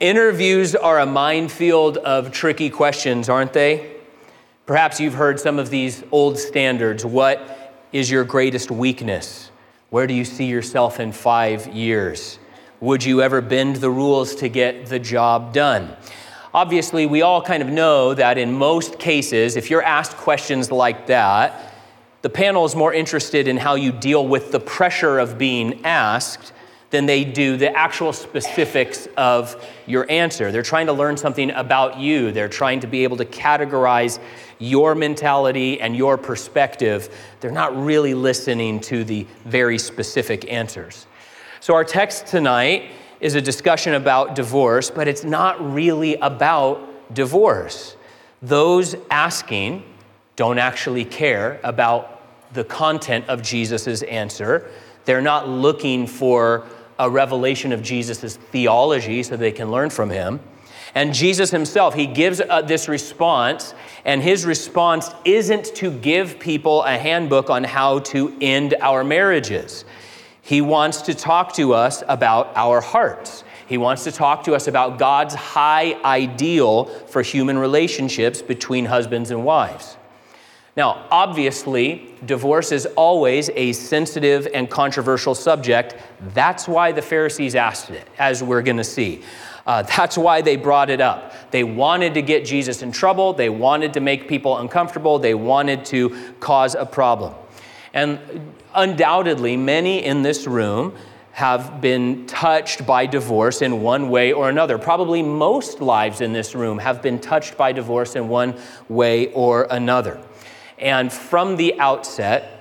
Interviews are a minefield of tricky questions, aren't they? Perhaps you've heard some of these old standards. What is your greatest weakness? Where do you see yourself in 5 years? Would you ever bend the rules to get the job done? Obviously, we all kind of know that in most cases, if you're asked questions like that, the panel is more interested in how you deal with the pressure of being asked than they do the actual specifics of your answer. They're trying to learn something about you. They're trying to be able to categorize your mentality and your perspective. They're not really listening to the very specific answers. So our text tonight is a discussion about divorce, but it's not really about divorce. Those asking don't actually care about the content of Jesus' answer. They're not looking for a revelation of Jesus' theology so they can learn from him. And Jesus himself, he gives this response, and his response isn't to give people a handbook on how to end our marriages. He wants to talk to us about our hearts. He wants to talk to us about God's high ideal for human relationships between husbands and wives. Now, obviously, divorce is always a sensitive and controversial subject. That's why the Pharisees asked it, as we're going to see. That's why they brought it up. They wanted to get Jesus in trouble. They wanted to make people uncomfortable. They wanted to cause a problem. And undoubtedly, many in this room have been touched by divorce in one way or another. Probably most lives in this room have been touched by divorce in one way or another. And from the outset,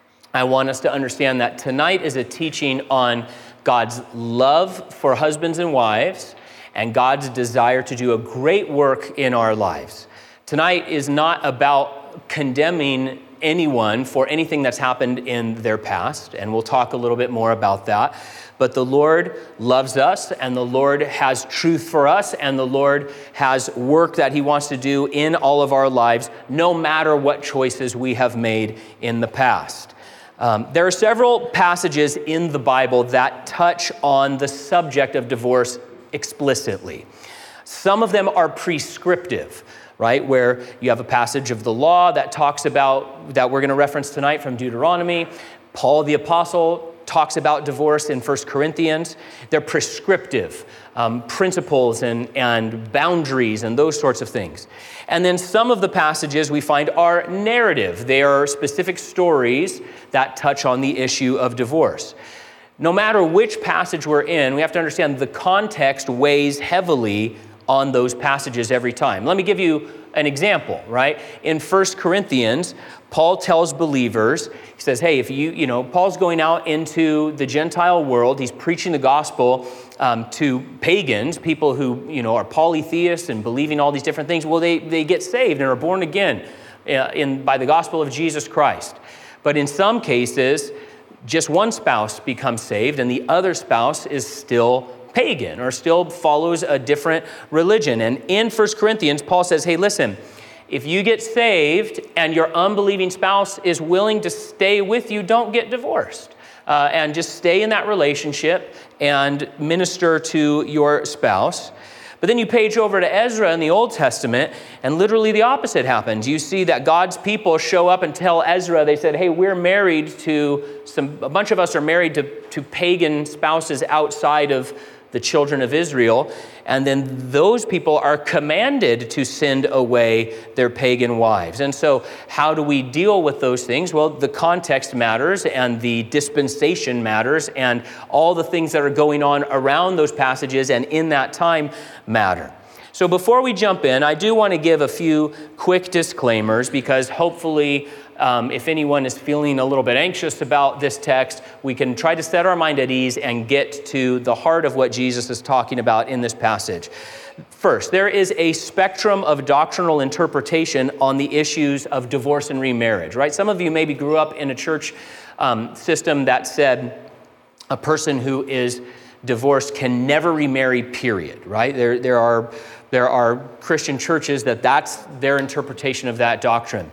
I want us to understand that tonight is a teaching on God's love for husbands and wives and God's desire to do a great work in our lives. Tonight is not about condemning anyone for anything that's happened in their past, and we'll talk a little bit more about that. But the Lord loves us, and the Lord has truth for us, and the Lord has work that he wants to do in all of our lives, no matter what choices we have made in the past. There are several passages in the Bible that touch on the subject of divorce explicitly. Some of them are prescriptive, right? Where you have a passage of the law that talks about, that we're going to reference tonight from Deuteronomy. Paul the Apostle talks about divorce in 1 Corinthians. They're prescriptive principles and boundaries and those sorts of things. And then some of the passages we find are narrative. They are specific stories that touch on the issue of divorce. No matter which passage we're in, we have to understand the context weighs heavily on those passages every time. Let me give you an example, right? In 1 Corinthians, Paul tells believers, he says, hey, if Paul's going out into the Gentile world, he's preaching the gospel to pagans, people who, are polytheists and believing all these different things. Well, they get saved and are born again by the gospel of Jesus Christ. But in some cases, just one spouse becomes saved and the other spouse is still pagan or still follows a different religion. And in 1 Corinthians, Paul says, hey, listen, if you get saved and your unbelieving spouse is willing to stay with you, don't get divorced. And just stay in that relationship and minister to your spouse. But then you page over to Ezra in the Old Testament, and literally the opposite happens. You see that God's people show up and tell Ezra, they said, hey, we're married to a bunch of us are married to pagan spouses outside of the children of Israel, and then those people are commanded to send away their pagan wives. And so how do we deal with those things? Well, the context matters, and the dispensation matters, and all the things that are going on around those passages and in that time matter. So before we jump in, I do want to give a few quick disclaimers, because hopefully if anyone is feeling a little bit anxious about this text, we can try to set our mind at ease and get to the heart of what Jesus is talking about in this passage. First, there is a spectrum of doctrinal interpretation on the issues of divorce and remarriage, right? Some of you maybe grew up in a church system that said a person who is divorced can never remarry, period, right? There are Christian churches that's their interpretation of that doctrine.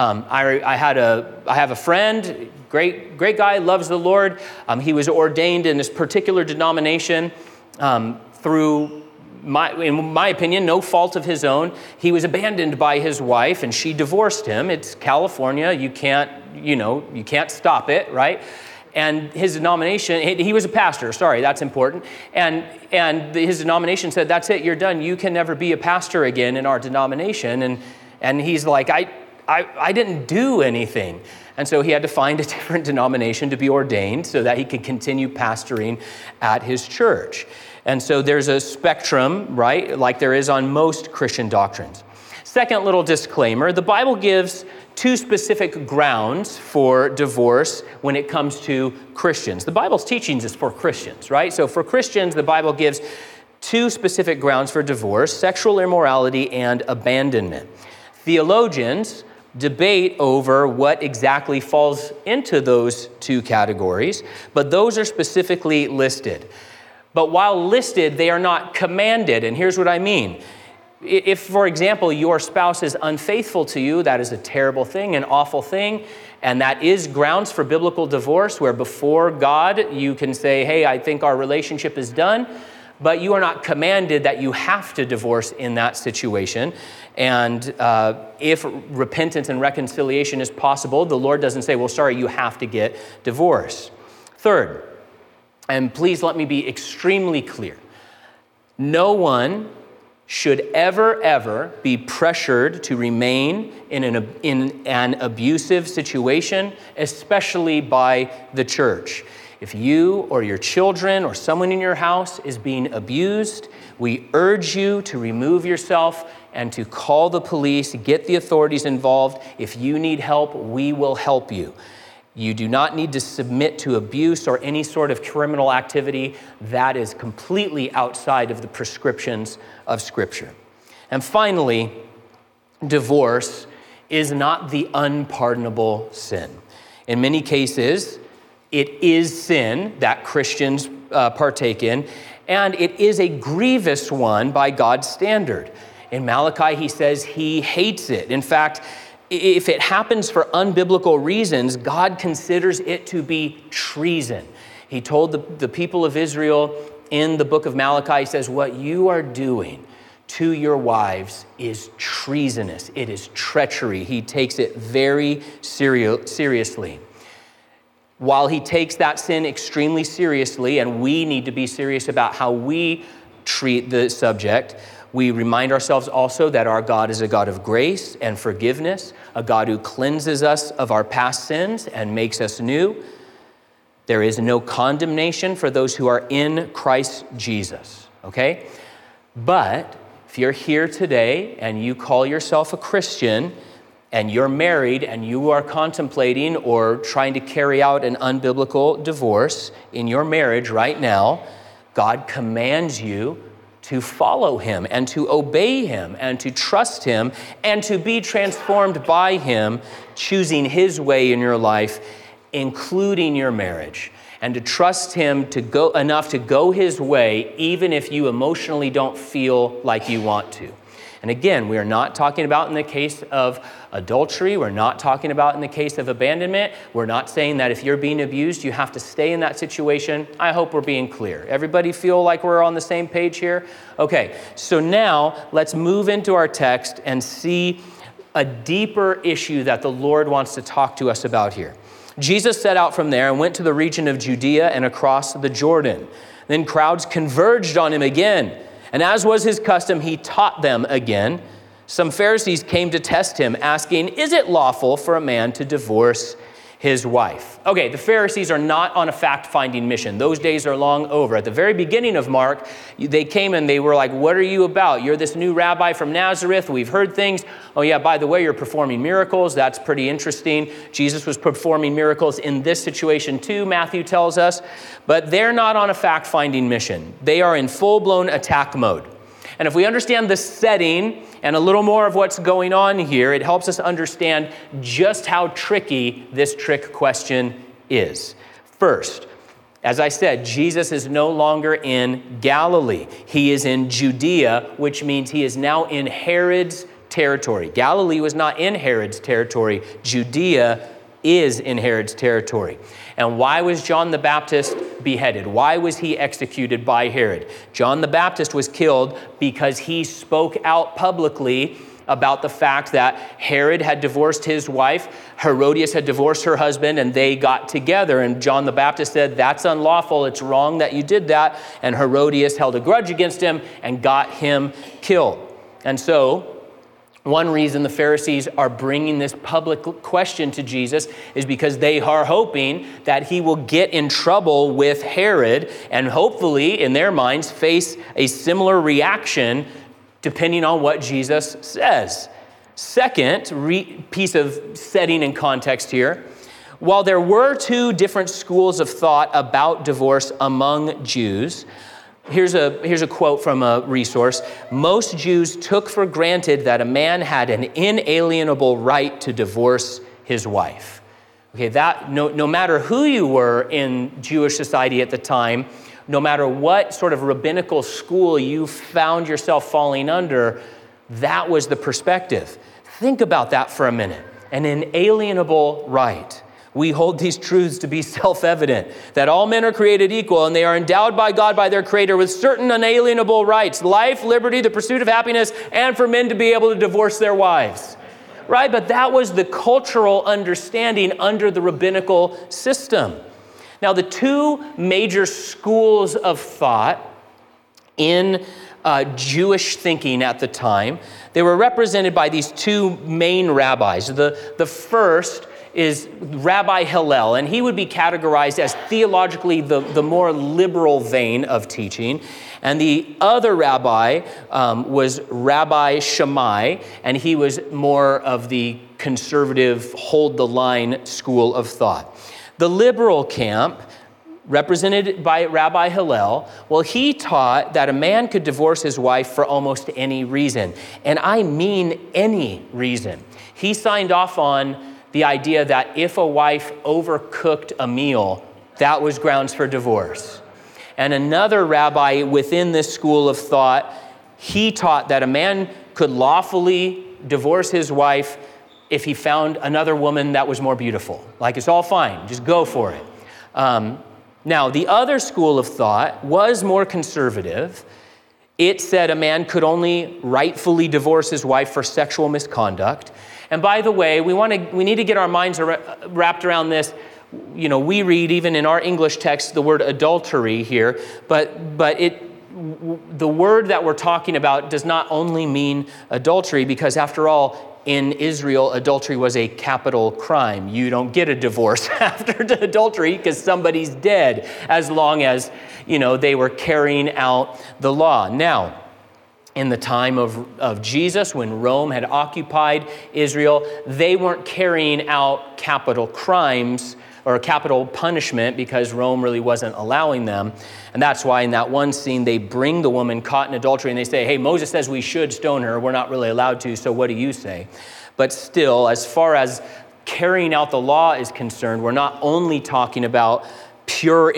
I have a friend, great guy, loves the Lord. He was ordained in this particular denomination through in my opinion, no fault of his own. He was abandoned by his wife and she divorced him. It's California. You can't stop it, right? And his denomination, he was a pastor, sorry, that's important. And his denomination said, that's it, you're done. You can never be a pastor again in our denomination. And he's like, I didn't do anything. And so he had to find a different denomination to be ordained so that he could continue pastoring at his church. And so there's a spectrum, right, like there is on most Christian doctrines. Second little disclaimer, the Bible gives two specific grounds for divorce when it comes to Christians. The Bible's teachings is for Christians, right? So for Christians, the Bible gives two specific grounds for divorce: sexual immorality and abandonment. Theologians debate over what exactly falls into those two categories, but those are specifically listed. But while listed, they are not commanded, and here's what I mean. If, for example, your spouse is unfaithful to you, that is a terrible thing, an awful thing, and that is grounds for biblical divorce, where before God you can say, hey, I think our relationship is done, but you are not commanded that you have to divorce in that situation. And if repentance and reconciliation is possible, the Lord doesn't say, well, sorry, you have to get divorced. Third, and please let me be extremely clear, no one should ever be pressured to remain in an abusive situation, especially by the church. If you or your children or someone in your house is being abused, we urge you to remove yourself and to call the police, get the authorities involved. If you need help, we will help you. You do not need to submit to abuse or any sort of criminal activity that is completely outside of the prescriptions of Scripture. And finally, divorce is not the unpardonable sin. In many cases, it is sin that Christians partake in, and it is a grievous one by God's standard. In Malachi, he says he hates it. In fact, if it happens for unbiblical reasons, God considers it to be treason. He told the people of Israel in the book of Malachi, he says, what you are doing to your wives is treasonous. It is treachery. He takes it very seriously. While he takes that sin extremely seriously, and we need to be serious about how we treat the subject, we remind ourselves also that our God is a God of grace and forgiveness, a God who cleanses us of our past sins and makes us new. There is no condemnation for those who are in Christ Jesus, okay? But if you're here today and you call yourself a Christian and you're married and you are contemplating or trying to carry out an unbiblical divorce in your marriage right now, God commands you to follow him and to obey him and to trust him and to be transformed by him, choosing his way in your life, including your marriage, and to trust him to go enough to go his way, even if you emotionally don't feel like you want to. And again, we are not talking about in the case of adultery. We're not talking about in the case of abandonment. We're not saying that if you're being abused, you have to stay in that situation. I hope we're being clear. Everybody feel like we're on the same page here? Okay, so now let's move into our text and see a deeper issue that the Lord wants to talk to us about here. Jesus set out from there and went to the region of Judea and across the Jordan. Then crowds converged on him again. And as was his custom, he taught them again. Some Pharisees came to test him, asking, is it lawful for a man to divorce his wife? Okay, the Pharisees are not on a fact-finding mission. Those days are long over. At the very beginning of Mark, they came and they were like, what are you about? You're this new rabbi from Nazareth. We've heard things. Oh yeah, by the way, you're performing miracles. That's pretty interesting. Jesus was performing miracles in this situation too, Matthew tells us. But they're not on a fact-finding mission. They are in full-blown attack mode. And if we understand the setting and a little more of what's going on here, it helps us understand just how tricky this trick question is. First, as I said, Jesus is no longer in Galilee. He is in Judea, which means he is now in Herod's territory. Galilee was not in Herod's territory. Judea is in Herod's territory. And why was John the Baptist beheaded? Why was he executed by Herod? John the Baptist was killed because he spoke out publicly about the fact that Herod had divorced his wife, Herodias had divorced her husband, and they got together. And John the Baptist said, that's unlawful, it's wrong that you did that. And Herodias held a grudge against him and got him killed. And so, one reason the Pharisees are bringing this public question to Jesus is because they are hoping that he will get in trouble with Herod and hopefully, in their minds, face a similar reaction depending on what Jesus says. Second piece of setting and context here, while there were two different schools of thought about divorce among Jews, here's a quote from a resource. Most Jews took for granted that a man had an inalienable right to divorce his wife. Okay, that no matter who you were in Jewish society at the time, no matter what sort of rabbinical school you found yourself falling under, that was the perspective. Think about that for a minute. An inalienable right. We hold these truths to be self-evident, that all men are created equal and they are endowed by God, by their Creator, with certain unalienable rights, life, liberty, the pursuit of happiness, and for men to be able to divorce their wives. Right? But that was the cultural understanding under the rabbinical system. Now, the two major schools of thought in Jewish thinking at the time, they were represented by these two main rabbis. The first is Rabbi Hillel, and he would be categorized as theologically the more liberal vein of teaching. And the other rabbi was Rabbi Shammai, and he was more of the conservative, hold-the-line school of thought. The liberal camp, represented by Rabbi Hillel, well, he taught that a man could divorce his wife for almost any reason. And I mean any reason. He signed off on the idea that if a wife overcooked a meal, that was grounds for divorce. And another rabbi within this school of thought, he taught that a man could lawfully divorce his wife if he found another woman that was more beautiful. Like, it's all fine, just go for it. Now, the other school of thought was more conservative. It said a man could only rightfully divorce his wife for sexual misconduct. And by the way, we need to get our minds wrapped around this. You know, we read even in our English text the word adultery here, but the word that we're talking about does not only mean adultery, because after all, in Israel, adultery was a capital crime. You don't get a divorce after adultery because somebody's dead, as long as, they were carrying out the law. Now, in the time of Jesus, when Rome had occupied Israel, they weren't carrying out capital crimes or capital punishment because Rome really wasn't allowing them. And that's why in that one scene, they bring the woman caught in adultery and they say, hey, Moses says we should stone her. We're not really allowed to, so what do you say? But still, as far as carrying out the law is concerned, we're not only talking about pure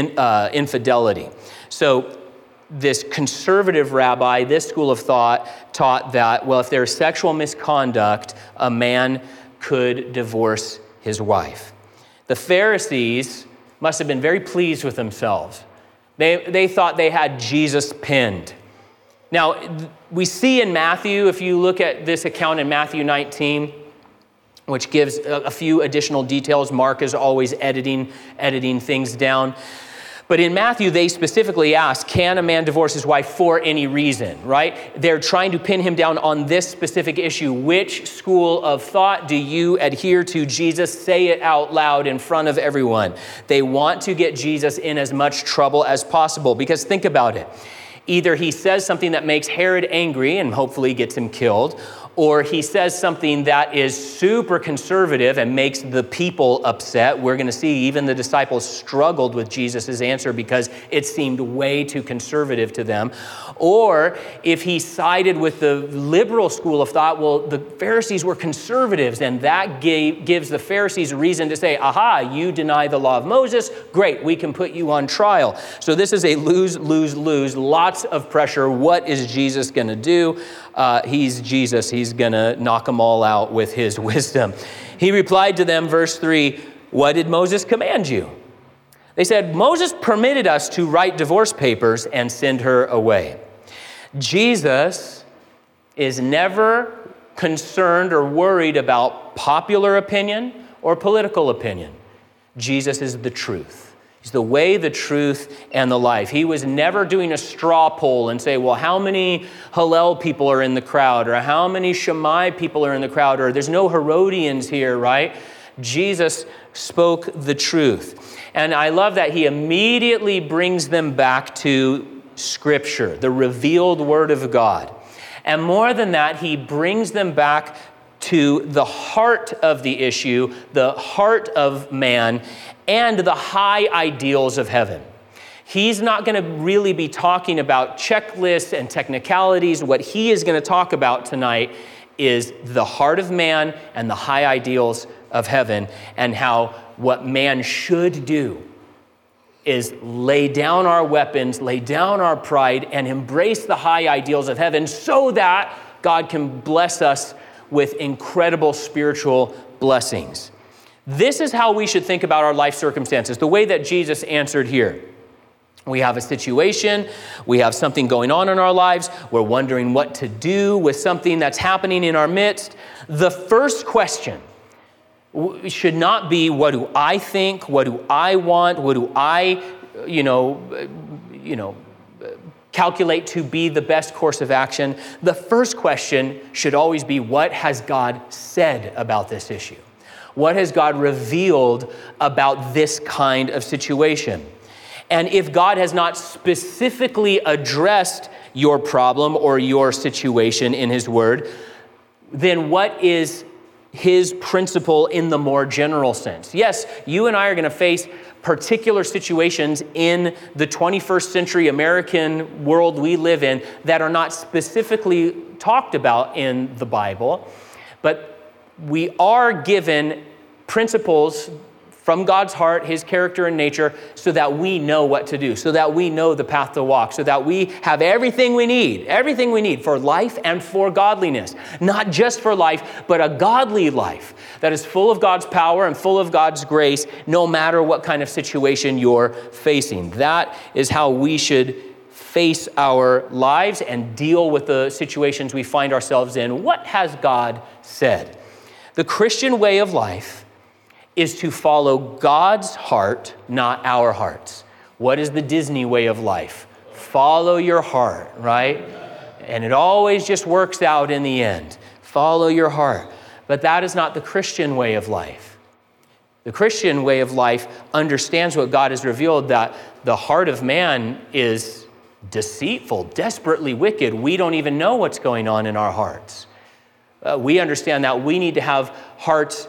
infidelity. So this conservative rabbi, this school of thought, taught that, well, if there's sexual misconduct, a man could divorce his wife. The Pharisees must have been very pleased with themselves. They thought they had Jesus pinned. Now, we see in Matthew, if you look at this account in Matthew 19, which gives a few additional details. Mark is always editing things down. But in Matthew, they specifically ask, can a man divorce his wife for any reason, right? They're trying to pin him down on this specific issue. Which school of thought do you adhere to? Jesus, say it out loud in front of everyone. They want to get Jesus in as much trouble as possible, because think about it. Either he says something that makes Herod angry and hopefully gets him killed, or he says something that is super conservative and makes the people upset. We're going to see even the disciples struggled with Jesus' answer because it seemed way too conservative to them. Or if he sided with the liberal school of thought, well, the Pharisees were conservatives, and that gives the Pharisees a reason to say, aha, you deny the law of Moses, great, we can put you on trial. So this is a lose, lose, lose, lots of pressure. What is Jesus going to do? He's Jesus. He's going to knock them all out with his wisdom. He replied to them, verse 3, what did Moses command you? They said, Moses permitted us to write divorce papers and send her away. Jesus is never concerned or worried about popular opinion or political opinion. Jesus is the truth. He's the way, the truth, and the life. He was never doing a straw poll and say, well, how many Hillel people are in the crowd? Or how many Shammai people are in the crowd? Or there's no Herodians here, right? Jesus spoke the truth. And I love that he immediately brings them back to Scripture, the revealed Word of God. And more than that, he brings them back to the heart of the issue, the heart of man, and the high ideals of heaven. He's not going to really be talking about checklists and technicalities. What he is going to talk about tonight is the heart of man and the high ideals of heaven, and how what man should do is lay down our weapons, lay down our pride, and embrace the high ideals of heaven so that God can bless us with incredible spiritual blessings. This is how we should think about our life circumstances, the way that Jesus answered here. We have a situation, we have something going on in our lives, we're wondering what to do with something that's happening in our midst. The first question should not be, what do I think? What do I want? What do I, calculate to be the best course of action? The first question should always be, what has God said about this issue? What has God revealed about this kind of situation? And if God has not specifically addressed your problem or your situation in his word, then what is his principle in the more general sense? Yes, you and I are going to face particular situations in the 21st century American world we live in that are not specifically talked about in the Bible, but we are given principles from God's heart, his character and nature, so that we know what to do, so that we know the path to walk, so that we have everything we need for life and for godliness. Not just for life, but a godly life that is full of God's power and full of God's grace, no matter what kind of situation you're facing. That is how we should face our lives and deal with the situations we find ourselves in. What has God said? The Christian way of life is to follow God's heart, not our hearts. What is the Disney way of life? Follow your heart, right? And it always just works out in the end. Follow your heart. But that is not the Christian way of life. The Christian way of life understands what God has revealed, that the heart of man is deceitful, desperately wicked. We don't even know what's going on in our hearts. We understand that we need to have hearts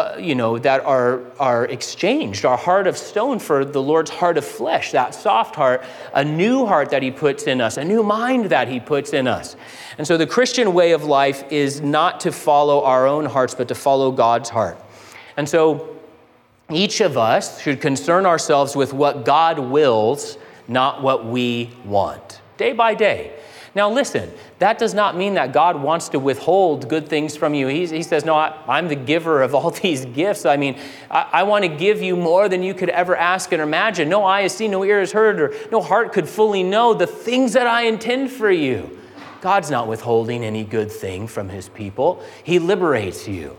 that are exchanged, our heart of stone for the Lord's heart of flesh, that soft heart, a new heart that he puts in us, a new mind that he puts in us. And so the Christian way of life is not to follow our own hearts, but to follow God's heart. And so each of us should concern ourselves with what God wills, not what we want, day by day. Now listen, that does not mean that God wants to withhold good things from you. He says, no, I'm the giver of all these gifts. I mean, I want to give you more than you could ever ask and imagine. No eye has seen, no ear has heard, or no heart could fully know the things that I intend for you. God's not withholding any good thing from his people. He liberates you.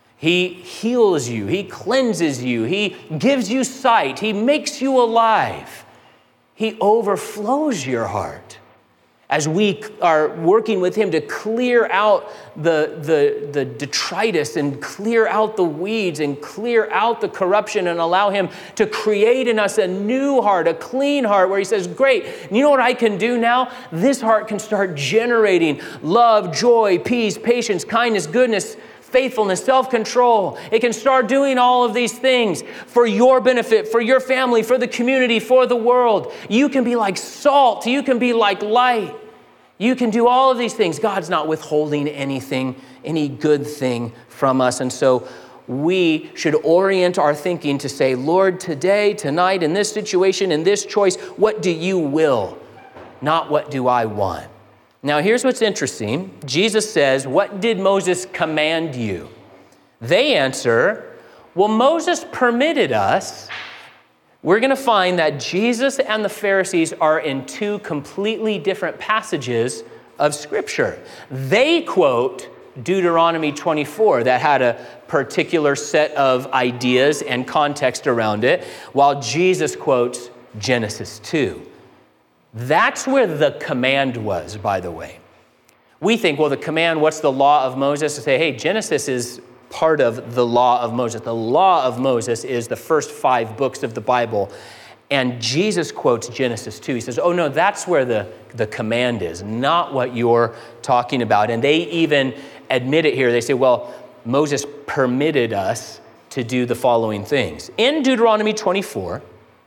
He heals you. He cleanses you. He gives you sight. He makes you alive. He overflows your heart. As we are working with him to clear out the detritus and clear out the weeds and clear out the corruption and allow him to create in us a new heart, a clean heart where he says, great, you know what I can do now? This heart can start generating love, joy, peace, patience, kindness, goodness, faithfulness, self-control. It can start doing all of these things for your benefit, for your family, for the community, for the world. You can be like salt. You can be like light. You can do all of these things. God's not withholding anything, any good thing from us. And so we should orient our thinking to say, Lord, today, tonight, in this situation, in this choice, what do you will? Not what do I want? Now, here's what's interesting. Jesus says, what did Moses command you? They answer, well, Moses permitted us we're going to find that Jesus and the Pharisees are in two completely different passages of Scripture. They quote Deuteronomy 24 that had a particular set of ideas and context around it, while Jesus quotes Genesis 2. That's where the command was, by the way. We think, well, the command, what's the law of Moses? To say, hey, Genesis is part of the law of Moses. The law of Moses is the first 5 books of the Bible. And Jesus quotes Genesis 2. He says, oh no, that's where the command is, not what you're talking about. And they even admit it here. They say, well, Moses permitted us to do the following things. In Deuteronomy 24,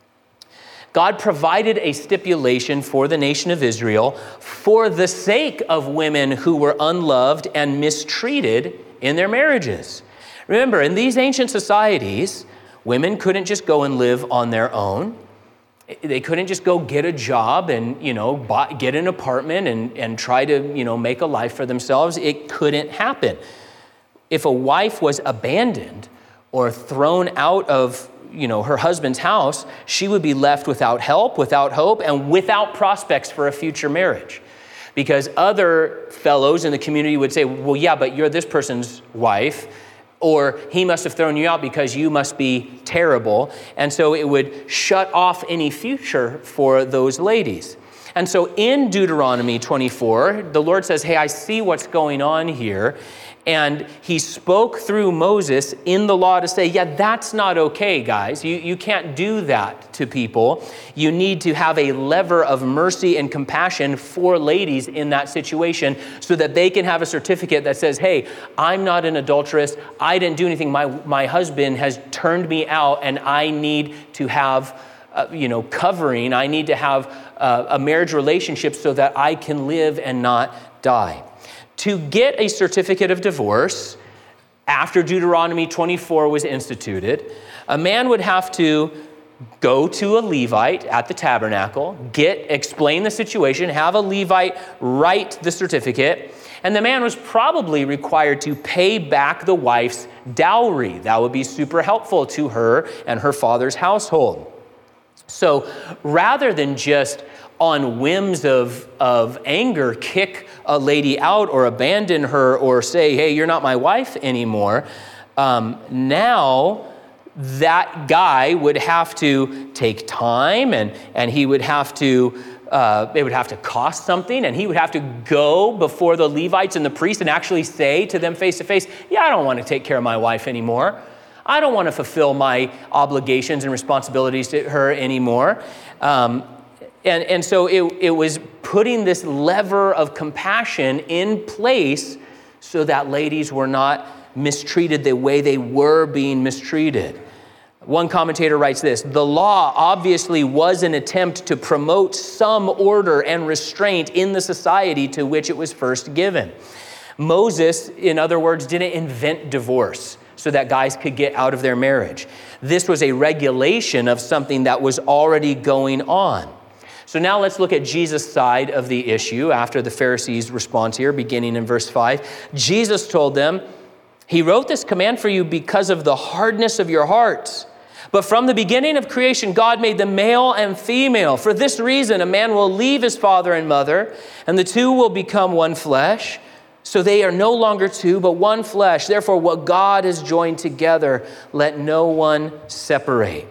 God provided a stipulation for the nation of Israel for the sake of women who were unloved and mistreated in their marriages. Remember, in these ancient societies, women couldn't just go and live on their own. They couldn't just go get a job and, get an apartment and try to, make a life for themselves. It couldn't happen. If a wife was abandoned or thrown out of, her husband's house, she would be left without help, without hope, and without prospects for a future marriage. Because other fellows in the community would say, well, yeah, but you're this person's wife, or he must have thrown you out because you must be terrible. And so it would shut off any future for those ladies. And so in Deuteronomy 24, the Lord says, hey, I see what's going on here. And he spoke through Moses in the law to say, yeah, that's not okay, guys. You can't do that to people. You need to have a lever of mercy and compassion for ladies in that situation so that they can have a certificate that says, hey, I'm not an adulteress. I didn't do anything. My husband has turned me out, and I need to have covering. I need to have a marriage relationship so that I can live and not die. To get a certificate of divorce after Deuteronomy 24 was instituted, a man would have to go to a Levite at the tabernacle, explain the situation, have a Levite write the certificate, and the man was probably required to pay back the wife's dowry. That would be super helpful to her and her father's household. So rather than just on whims of anger, kick a lady out or abandon her or say, hey, you're not my wife anymore, now that guy would have to take time and he would have to, it would have to cost something, and he would have to go before the Levites and the priests and actually say to them face to face, yeah, I don't want to take care of my wife anymore. I don't want to fulfill my obligations and responsibilities to her anymore. And so it was putting this lever of compassion in place so that ladies were not mistreated the way they were being mistreated. One commentator writes this: the law obviously was an attempt to promote some order and restraint in the society to which it was first given. Moses, in other words, didn't invent divorce so that guys could get out of their marriage. This was a regulation of something that was already going on. So now let's look at Jesus' side of the issue after the Pharisees' response here, beginning in verse 5. Jesus told them, he wrote this command for you because of the hardness of your hearts. But from the beginning of creation, God made them male and female. For this reason, a man will leave his father and mother, and the two will become one flesh. So they are no longer two, but one flesh. Therefore, what God has joined together, let no one separate.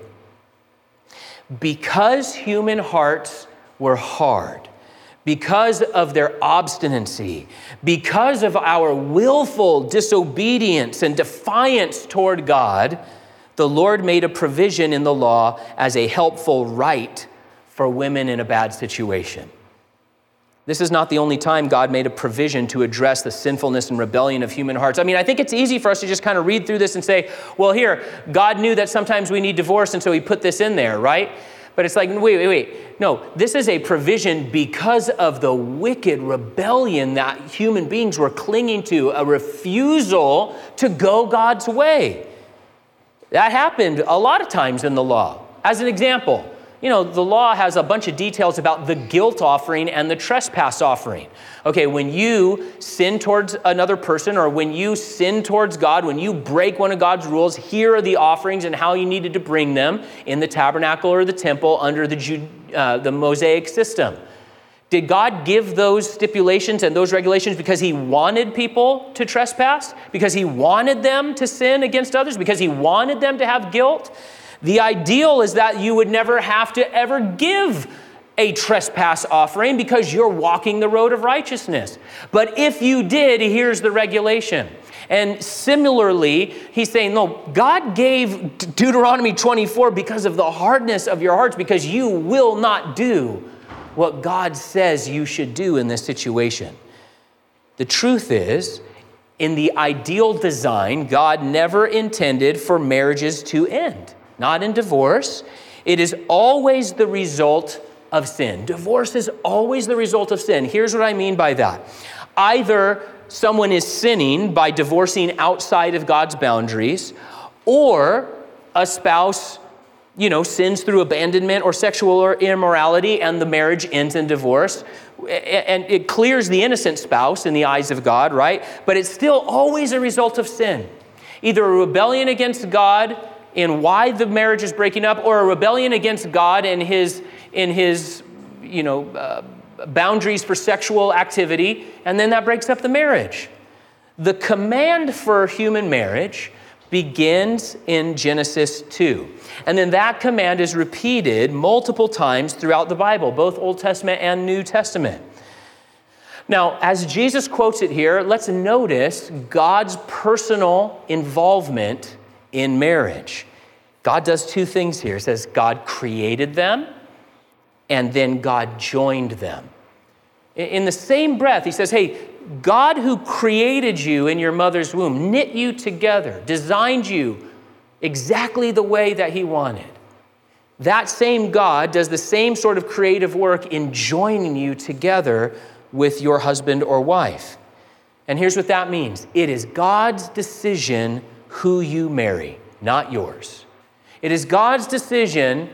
Because human hearts were hard, because of their obstinacy, because of our willful disobedience and defiance toward God, the Lord made a provision in the law as a helpful right for women in a bad situation. This is not the only time God made a provision to address the sinfulness and rebellion of human hearts. I mean, I think it's easy for us to just kind of read through this and say, well, here, God knew that sometimes we need divorce, and so he put this in there, right? But it's like, wait. No, this is a provision because of the wicked rebellion that human beings were clinging to, a refusal to go God's way. That happened a lot of times in the law. As an example, the law has a bunch of details about the guilt offering and the trespass offering. Okay, when you sin towards another person, or when you sin towards God, when you break one of God's rules, here are the offerings and how you needed to bring them in the tabernacle or the temple under the Mosaic system. Did God give those stipulations and those regulations because he wanted people to trespass? Because he wanted them to sin against others? Because he wanted them to have guilt? The ideal is that you would never have to ever give a trespass offering because you're walking the road of righteousness. But if you did, here's the regulation. And similarly, he's saying, no, God gave Deuteronomy 24 because of the hardness of your hearts, because you will not do what God says you should do in this situation. The truth is, in the ideal design, God never intended for marriages to end. Not in divorce. It is always the result of sin. Divorce is always the result of sin. Here's what I mean by that. Either someone is sinning by divorcing outside of God's boundaries, or a spouse sins through abandonment or sexual immorality, and the marriage ends in divorce. And it clears the innocent spouse in the eyes of God, right? But it's still always a result of sin. Either a rebellion against God in why the marriage is breaking up, or a rebellion against God in his boundaries for sexual activity, and then that breaks up the marriage. The command for human marriage begins in Genesis 2. And then that command is repeated multiple times throughout the Bible, both Old Testament and New Testament. Now, as Jesus quotes it here, let's notice God's personal involvement in marriage. God does two things here. It says God created them, and then God joined them. In the same breath, he says, hey, God who created you in your mother's womb, knit you together, designed you exactly the way that he wanted. That same God does the same sort of creative work in joining you together with your husband or wife. And here's what that means. It is God's decision who you marry, not yours. It is God's decision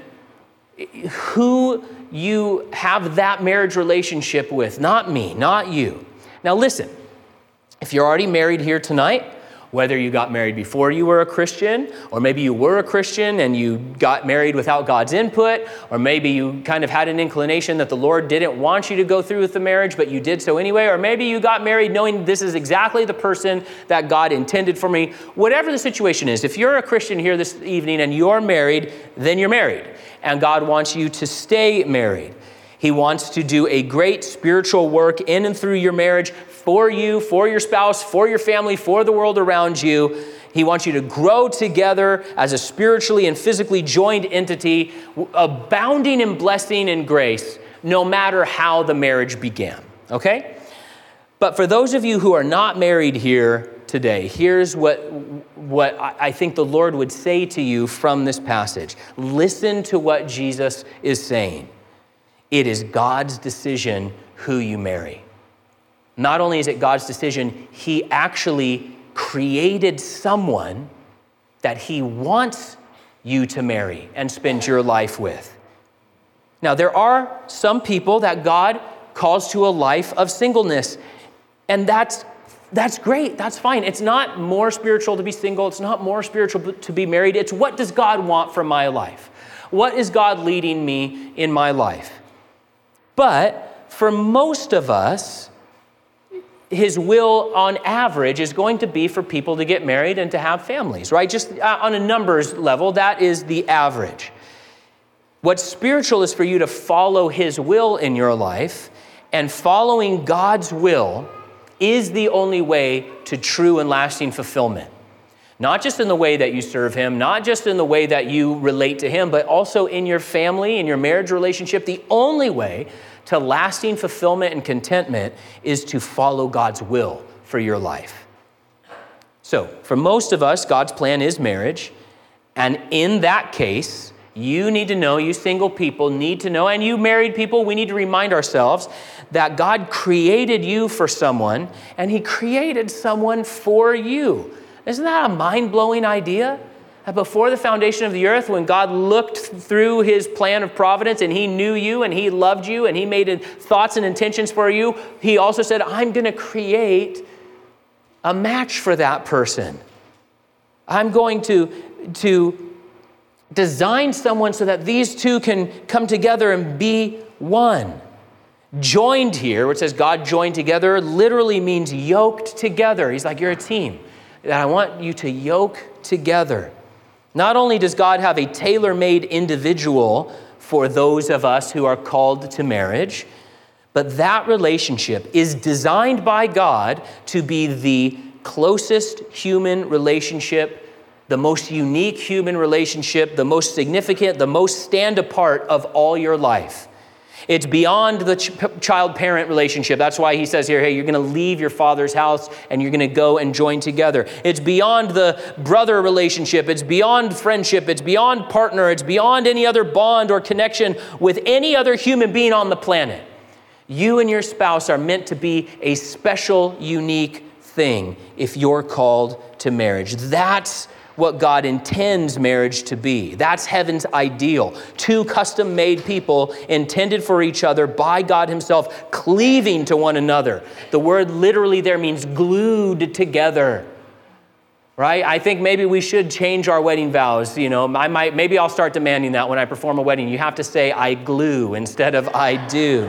who you have that marriage relationship with, not me, not you. Now listen, if you're already married here tonight, whether you got married before you were a Christian, or maybe you were a Christian and you got married without God's input, or maybe you kind of had an inclination that the Lord didn't want you to go through with the marriage, but you did so anyway, or maybe you got married knowing this is exactly the person that God intended for me. Whatever the situation is, if you're a Christian here this evening and you're married, then you're married, and God wants you to stay married. He wants to do a great spiritual work in and through your marriage for you, for your spouse, for your family, for the world around you. He wants you to grow together as a spiritually and physically joined entity, abounding in blessing and grace, no matter how the marriage began, okay? But for those of you who are not married here today, here's what I think the Lord would say to you from this passage. Listen to what Jesus is saying. It is God's decision who you marry. Not only is it God's decision, he actually created someone that he wants you to marry and spend your life with. Now, there are some people that God calls to a life of singleness, and that's great. That's fine. It's not more spiritual to be single. It's not more spiritual to be married. It's what does God want from my life? What is God leading me in my life? But for most of us, his will on average is going to be for people to get married and to have families, right? Just on a numbers level, that is the average. What's spiritual is for you to follow his will in your life, and following God's will is the only way to true and lasting fulfillment. Not just in the way that you serve him, not just in the way that you relate to him, but also in your family, in your marriage relationship. The only way to lasting fulfillment and contentment is to follow God's will for your life. So, for most of us, God's plan is marriage. And in that case, you need to know, you single people need to know, and you married people, we need to remind ourselves that God created you for someone, and he created someone for you. Isn't that a mind-blowing idea? that before the foundation of the earth, when God looked through his plan of providence and he knew you and he loved you and he made thoughts and intentions for you, he also said, I'm going to create a match for that person. I'm going to design someone so that these two can come together and be one. Joined here, which says God joined together, literally means yoked together. He's like, you're a team. And I want you to yoke together. Not only does God have a tailor-made individual for those of us who are called to marriage, but that relationship is designed by God to be the closest human relationship, the most unique human relationship, the most significant, the most stand apart of all your life. It's beyond the child-parent relationship. That's why he says here, hey, you're going to leave your father's house and you're going to go and join together. It's beyond the brother relationship. It's beyond friendship. It's beyond partner. It's beyond any other bond or connection with any other human being on the planet. You and your spouse are meant to be a special, unique thing if you're called to marriage. That's what God intends marriage to be. That's heaven's ideal. Two custom-made people intended for each other by God himself, cleaving to one another. The word literally there means glued together. Right? I think maybe we should change our wedding vows. Maybe I'll start demanding that when I perform a wedding. You have to say I glue instead of I do.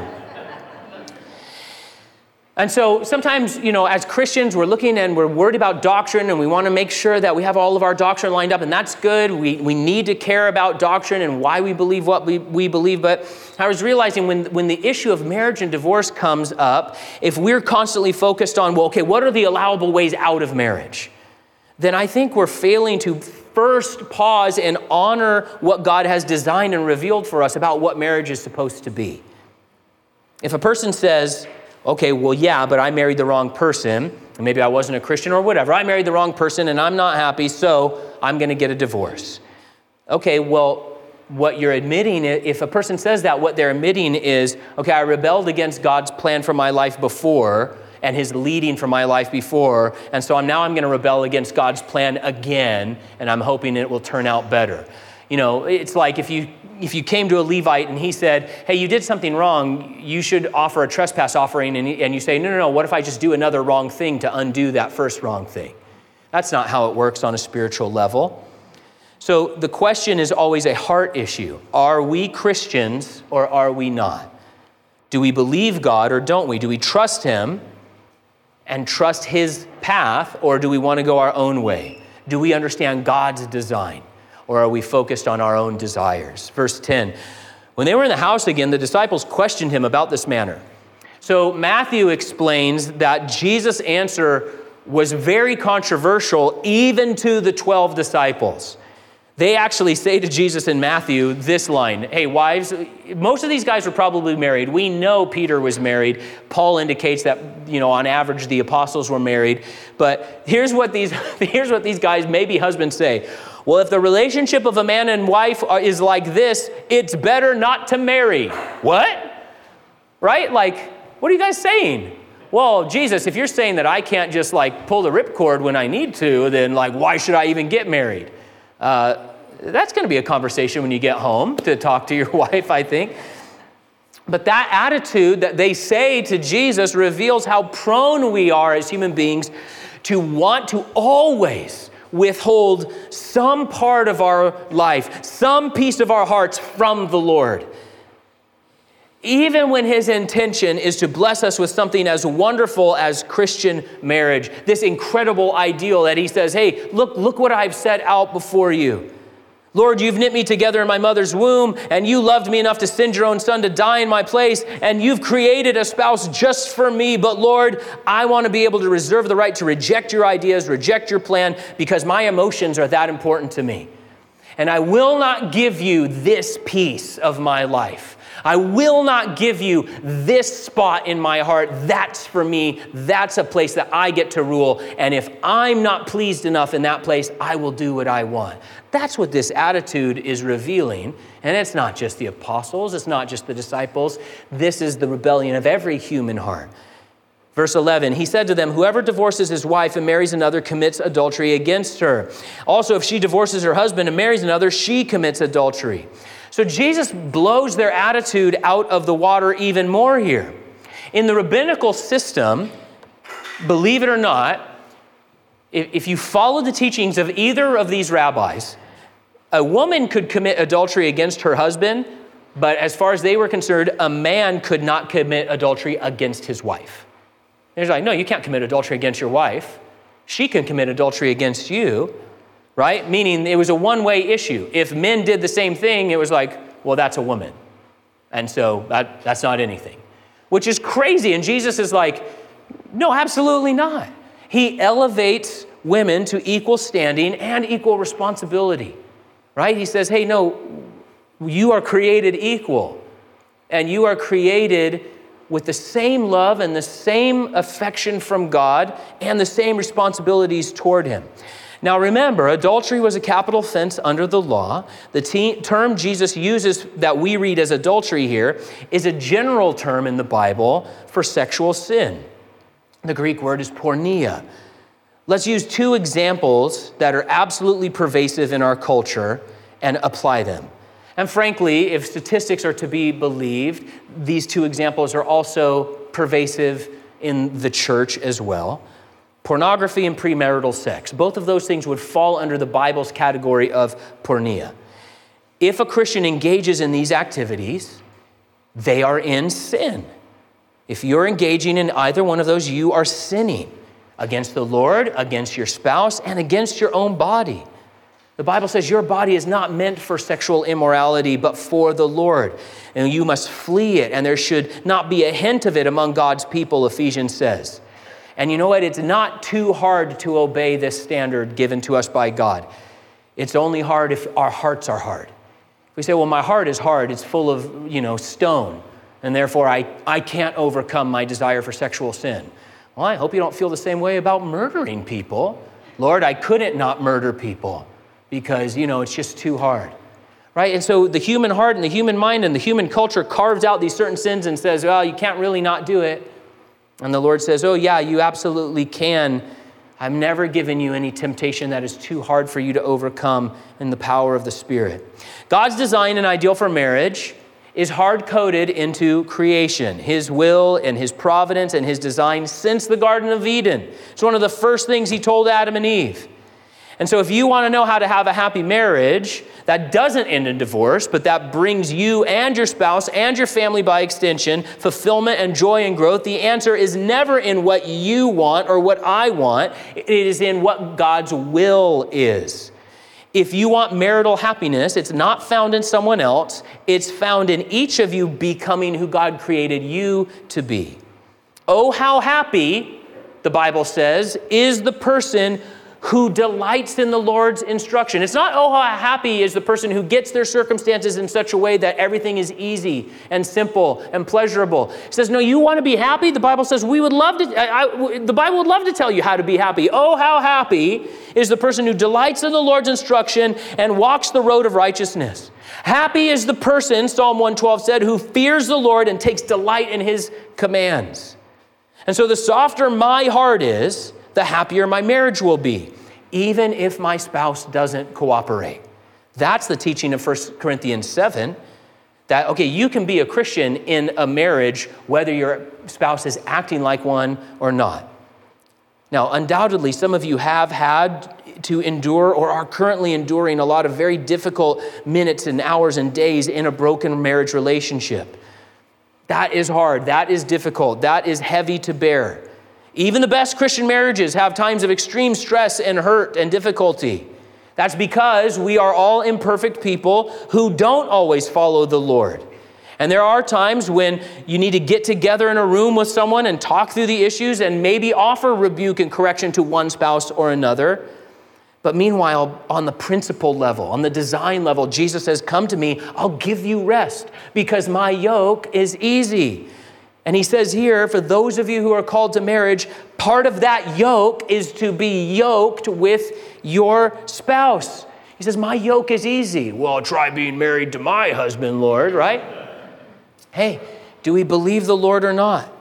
And so sometimes, as Christians, we're looking and we're worried about doctrine and we want to make sure that we have all of our doctrine lined up, and that's good. We need to care about doctrine and why we believe what we believe. But I was realizing when the issue of marriage and divorce comes up, if we're constantly focused on, what are the allowable ways out of marriage? Then I think we're failing to first pause and honor what God has designed and revealed for us about what marriage is supposed to be. If a person says, okay, but I married the wrong person, and maybe I wasn't a Christian or whatever. I married the wrong person and I'm not happy, so I'm going to get a divorce. Okay, well, what you're admitting, if a person says that, what they're admitting is, okay, I rebelled against God's plan for my life before and his leading for my life before, and so I'm going to rebel against God's plan again, and I'm hoping it will turn out better. It's like if you came to a Levite and he said, hey, you did something wrong, you should offer a trespass offering, and you say, no, what if I just do another wrong thing to undo that first wrong thing? That's not how it works on a spiritual level. So the question is always a heart issue. Are we Christians or are we not? Do we believe God or don't we? Do we trust him and trust his path, or do we want to go our own way? Do we understand God's design? Or are we focused on our own desires? Verse 10, when they were in the house again, the disciples questioned him about this matter. So Matthew explains that Jesus' answer was very controversial even to the 12 disciples. They actually say to Jesus in Matthew this line, hey, wives, most of these guys were probably married. We know Peter was married. Paul indicates that, on average, the apostles were married. But here's what these guys, maybe husbands, say. Well, if the relationship of a man and wife is like this, it's better not to marry. What? Right? What are you guys saying? Well, Jesus, if you're saying that I can't just pull the ripcord when I need to, then why should I even get married? That's going to be a conversation when you get home to talk to your wife, I think. But that attitude that they say to Jesus reveals how prone we are as human beings to want to always withhold some part of our life, some piece of our hearts from the Lord. Even when his intention is to bless us with something as wonderful as Christian marriage, this incredible ideal that he says, hey, look what I've set out before you. Lord, you've knit me together in my mother's womb, and you loved me enough to send your own son to die in my place, and you've created a spouse just for me. But Lord, I want to be able to reserve the right to reject your ideas, reject your plan, because my emotions are that important to me. And I will not give you this piece of my life. I will not give you this spot in my heart. That's for me. That's a place that I get to rule. And if I'm not pleased enough in that place, I will do what I want. That's what this attitude is revealing. And it's not just the apostles. It's not just the disciples. This is the rebellion of every human heart. Verse 11, he said to them, whoever divorces his wife and marries another commits adultery against her. Also, if she divorces her husband and marries another, she commits adultery. So Jesus blows their attitude out of the water even more here. In the rabbinical system, believe it or not, if you follow the teachings of either of these rabbis, a woman could commit adultery against her husband, but as far as they were concerned, a man could not commit adultery against his wife. He's like, no, you can't commit adultery against your wife. She can commit adultery against you, right? Meaning it was a one-way issue. If men did the same thing, it was like, well, that's a woman. And so that's not anything, which is crazy. And Jesus is like, no, absolutely not. He elevates women to equal standing and equal responsibility, right? He says, hey, no, you are created equal, and you are created with the same love and the same affection from God and the same responsibilities toward him. Now remember, adultery was a capital offense under the law. The term Jesus uses that we read as adultery here is a general term in the Bible for sexual sin. The Greek word is porneia. Let's use two examples that are absolutely pervasive in our culture and apply them. And frankly, if statistics are to be believed, these two examples are also pervasive in the church as well. Pornography and premarital sex. Both of those things would fall under the Bible's category of porneia. If a Christian engages in these activities, they are in sin. If you're engaging in either one of those, you are sinning against the Lord, against your spouse, and against your own body. The Bible says your body is not meant for sexual immorality, but for the Lord. And you must flee it, and there should not be a hint of it among God's people, Ephesians says. And you know what? It's not too hard to obey this standard given to us by God. It's only hard if our hearts are hard. If we say, well, my heart is hard, it's full of, stone, and therefore I can't overcome my desire for sexual sin. Well, I hope you don't feel the same way about murdering people. Lord, I couldn't not murder people, because, it's just too hard, right? And so the human heart and the human mind and the human culture carves out these certain sins and says, well, you can't really not do it. And the Lord says, oh yeah, you absolutely can. I've never given you any temptation that is too hard for you to overcome in the power of the Spirit. God's design and ideal for marriage is hard-coded into creation, his will and his providence and his design since the Garden of Eden. It's one of the first things he told Adam and Eve. And so if you want to know how to have a happy marriage that doesn't end in divorce, but that brings you and your spouse and your family by extension fulfillment and joy and growth, the answer is never in what you want or what I want. It is in what God's will is. If you want marital happiness, it's not found in someone else. It's found in each of you becoming who God created you to be. Oh, how happy, the Bible says, is the person who delights in the Lord's instruction. It's not, oh, how happy is the person who gets their circumstances in such a way that everything is easy and simple and pleasurable. It says, no, you want to be happy? The Bible says the Bible would love to tell you how to be happy. Oh, how happy is the person who delights in the Lord's instruction and walks the road of righteousness. Happy is the person, Psalm 112 said, who fears the Lord and takes delight in his commands. And so the softer my heart is, the happier my marriage will be, even if my spouse doesn't cooperate. That's the teaching of 1 Corinthians 7, that, okay, you can be a Christian in a marriage whether your spouse is acting like one or not. Now, undoubtedly, some of you have had to endure or are currently enduring a lot of very difficult minutes and hours and days in a broken marriage relationship. That is hard. That is difficult. That is heavy to bear. Even the best Christian marriages have times of extreme stress and hurt and difficulty. That's because we are all imperfect people who don't always follow the Lord. And there are times when you need to get together in a room with someone and talk through the issues and maybe offer rebuke and correction to one spouse or another. But meanwhile, on the principle level, on the design level, Jesus says, come to me, I'll give you rest because my yoke is easy. And he says here, for those of you who are called to marriage, part of that yoke is to be yoked with your spouse. He says, my yoke is easy. Well, try being married to my husband, Lord, right? Hey, do we believe the Lord or not?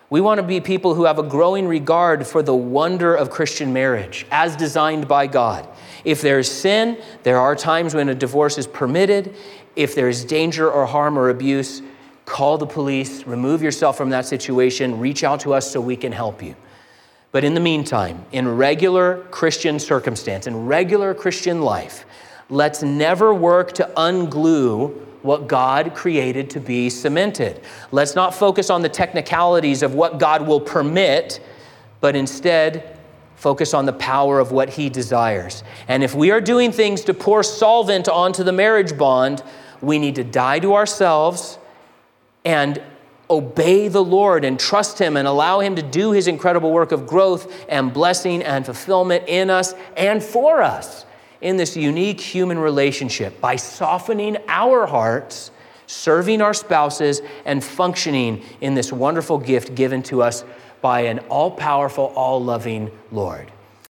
We want to be people who have a growing regard for the wonder of Christian marriage as designed by God. If there's sin, there are times when a divorce is permitted. If there's danger or harm or abuse, call the police, remove yourself from that situation, reach out to us so we can help you. But in the meantime, in regular Christian circumstance, in regular Christian life, let's never work to unglue what God created to be cemented. Let's not focus on the technicalities of what God will permit, but instead focus on the power of what he desires. And if we are doing things to pour solvent onto the marriage bond, we need to die to ourselves and obey the Lord and trust him and allow him to do his incredible work of growth and blessing and fulfillment in us and for us in this unique human relationship by softening our hearts, serving our spouses, and functioning in this wonderful gift given to us by an all-powerful, all-loving Lord.